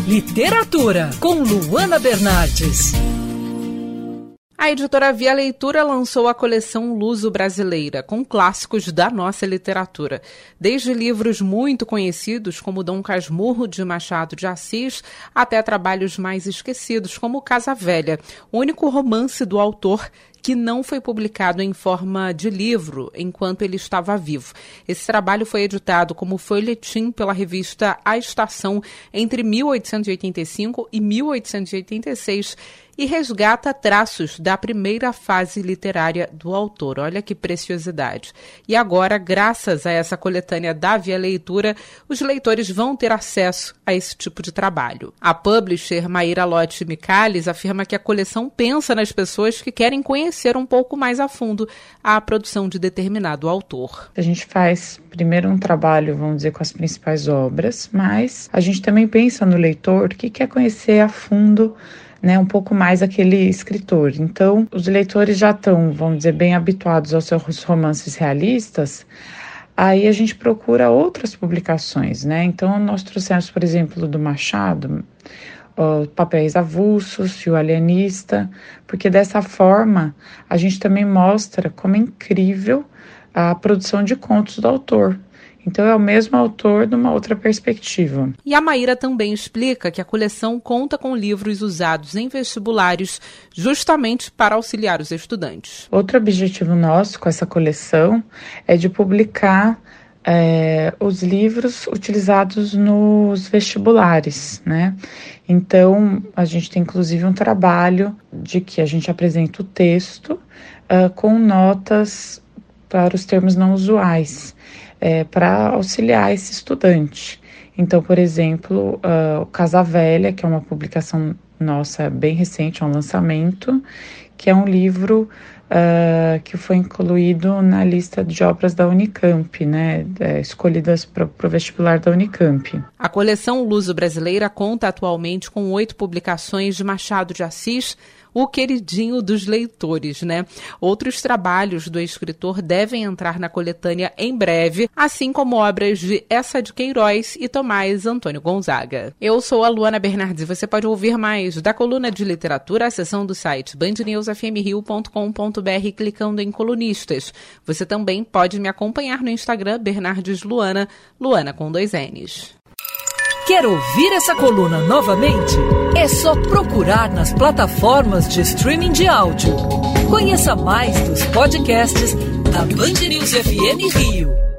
Literatura, com Luana Bernardes. A editora Via Leitura lançou a coleção Luso-Brasileira, com clássicos da nossa literatura. Desde livros muito conhecidos, como Dom Casmurro, de Machado de Assis, até trabalhos mais esquecidos, como Casa Velha, o único romance do autor que não foi publicado em forma de livro enquanto ele estava vivo. Esse trabalho foi editado como folhetim pela revista A Estação entre 1885 e 1886 e resgata traços da primeira fase literária do autor. Olha que preciosidade. E agora, graças a essa coletânea da Via Leitura, os leitores vão ter acesso a esse tipo de trabalho. A publisher Maíra Lotti Michalis afirma que a coleção pensa nas pessoas que querem conhecer um pouco mais a fundo a produção de determinado autor. A gente faz primeiro um trabalho, vamos dizer, com as principais obras, mas a gente também pensa no leitor que quer conhecer a fundo, né, um pouco mais aquele escritor. Então, os leitores já estão, vamos dizer, bem habituados aos seus romances realistas, aí a gente procura outras publicações, né? Então, nós trouxemos, por exemplo, do Machado, Papéis Avulsos e O Alienista, porque dessa forma a gente também mostra como é incrível a produção de contos do autor. Então é o mesmo autor de uma outra perspectiva. E a Maíra também explica que a coleção conta com livros usados em vestibulares justamente para auxiliar os estudantes. Outro objetivo nosso com essa coleção é de publicar os livros utilizados nos vestibulares, né? Então, a gente tem inclusive um trabalho de que a gente apresenta o texto com notas para os termos não usuais, para auxiliar esse estudante. Então, por exemplo, o Casa Velha, que é uma publicação nossa bem recente, é um lançamento, que é um livro que foi incluído na lista de obras da Unicamp, né, escolhidas para o vestibular da Unicamp. A coleção Luso-Brasileira conta atualmente com 8 publicações de Machado de Assis, o queridinho dos leitores, né? Outros trabalhos do escritor devem entrar na coletânea em breve, assim como obras de Eça de Queiroz e Tomás Antônio Gonzaga. Eu sou a Luana Bernardes e você pode ouvir mais da coluna de literatura, a seção do site bandnewsfmrio.com.br, clicando em colunistas. Você também pode me acompanhar no Instagram, Bernardes Luana, Luana com 2 N's. Quer ouvir essa coluna novamente? É só procurar nas plataformas de streaming de áudio. Conheça mais dos podcasts da Band News FM Rio.